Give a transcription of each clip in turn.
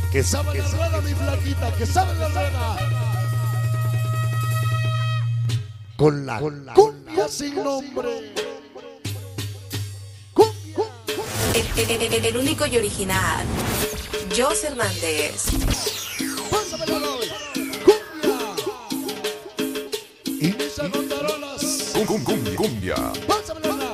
Que sabe la rueda, mi flaquita, que sabe la rueda. Con la cumbia sin nombre. El único y original, Jos Hernández. Pásamelo hoy. Cumbia. Y mis agontarolas. Cumbia. Pásamelo la.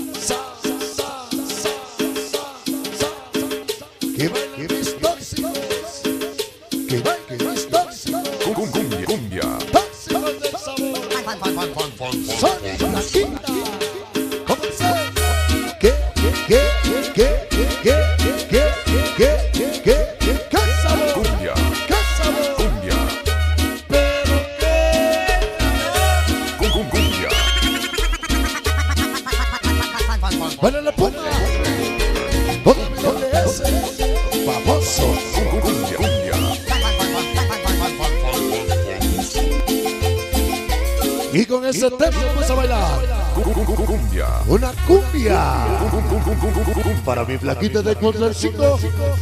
Que bailen mis tóxicos. Que bailen mis tóxicos. Cumbia. Tóxicos del sabor. Sonic la quinta. Comencé. ¿Qué sabor? Cumbia. ¿Qué sabor? Cumbia. Pero Cumbia. bueno, la punta. ¿Dónde es? Famoso. Cumbia. Y con ese tema vamos a bailar Cumbia. una cumbia para mi flaquita de Concercito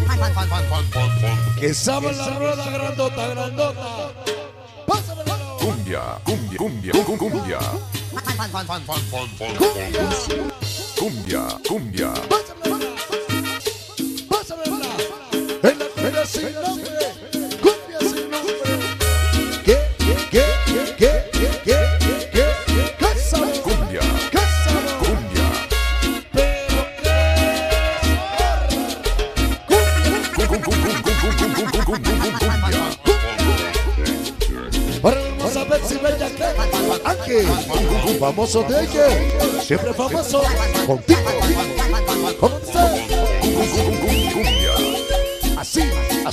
que sabe la rueda grandota. Pásamelo. Cumbia. Pásamela. En la cumbia sin nombre. Cumbia sin nombre. ¿Qué sabor? Cumbia. ¿Qué sabor? Cumbia. Pero qué ahora vamos a ver si bella que Ángel, famoso de ella, siempre famoso, contigo. ¿Cómo está? Cumbia. Así.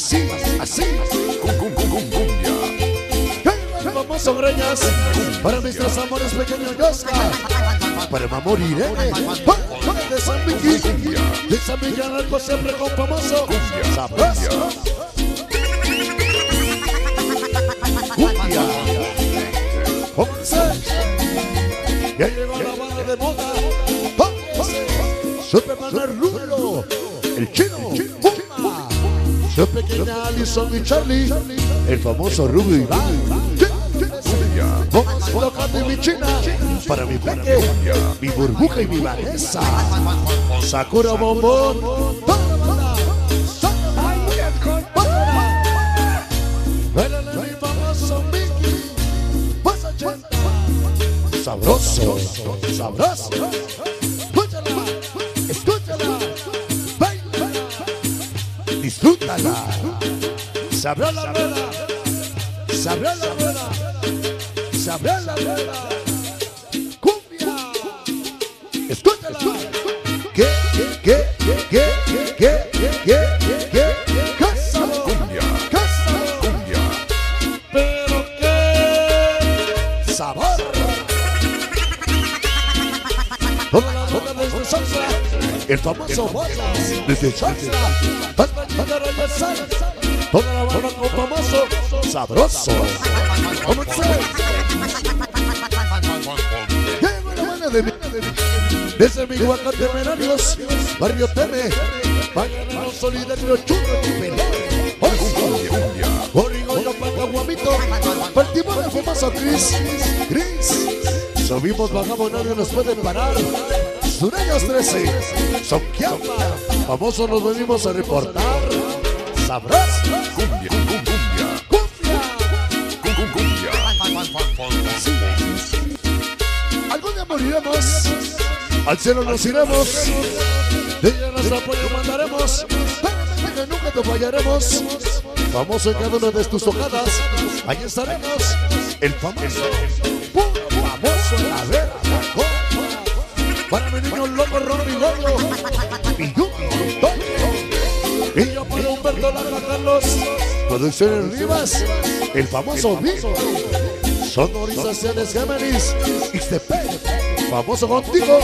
Cumbia. Famoso Greñas, para mis tres amores pequeños Yosca, para mi amor Irene, de San Vicky, de San Miguel Arco siempre con famoso, sabroso. Cumbia. ¿Cómo está? Ya llegó la banda de moda. Superman Rubio, el chino, Puma, su pequeña Alison y Charlie, el famoso Rubio Iván. Vamos tocando mi china, para mi peque, mi burbuja y mi Vanessa. Sakura Bombón. Bailale mi famoso Mickey. Pasa chenta. Sabroso. Escúchala, baila, disfrútala. Sabrá la rueda. Cumbia. Escúchala. ¿Qué sabor? Cumbia. Pero qué sabor. Toda la rueda desde Salsa, el famoso Bozas desde Salsa, para llegar a empezar. Toda la banda con famoso, sabroso. ¿Cómo se? Llevo la mano de mi, desde mi Huacán de Menarios, Barrio Teme, Pagano Solidario Churro y Pelé. Origoyo Pacahuamito, partimos de famoso Cris. Subimos, bajamos, nadie nos puede parar. Sureños 13, Sonquiamba, famosos nos venimos a reportar. Sabroso. Cumbia. Algún día moriremos, al cielo nos iremos, de ella nuestro apoyo mandaremos, pero nunca te fallaremos. Famoso en cada una de tus tocadas, ahí estaremos, el famoso a ver, para mi niño loco Ronnie Gordo, y Yuki, Toño, y yo para Humberto Lara Carlos, Producciones Rivas, el famoso Vivo, Sonorizaciones Géminis, XTP, famoso contigo.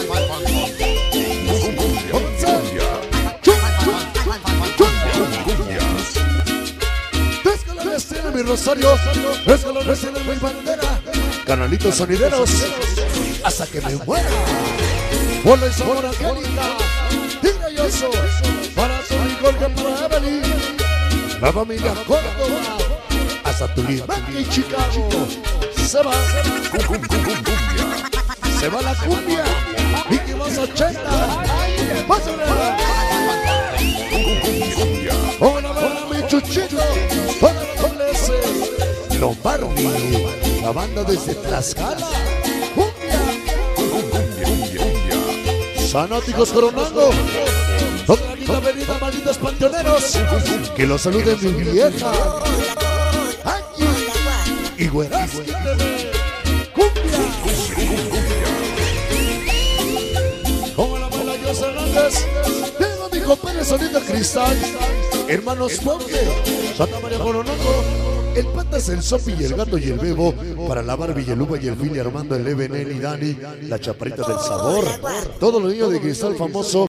Tres colores tiene mi rosario, tres colores tiene mi bandera, canalitos sonideros, hasta que me muera. Bola y sabor angélica, Tigre y Oso, para Tony Jorge, para Evelyn, La familia Córdoba, hasta Tulimaque y Chicago. Se va, se va la cumbia. Vicky más 80. Pásale. Hola, hola, mi chuchito. Hola, doble S. Lombardi, la banda desde Tlaxcala. Cumbia. Fanáticos coronando. Toda la vida avenida, malditos panteoneros. Que los saluden mi vieja. Angie y Güeras. Cumbia. Como la mala Dios Hernández. Tengo mi compadre Sonido Cristal. Hermanos Ponque. Santa María Coronando. El Patas, el Sopi y el Gato y el Bebo. Para la Barbie y el Uva y el Fili, Armando, el Ebenel y Dani. La Chaparrita del Sabor. Todos los niños de Cristal famoso.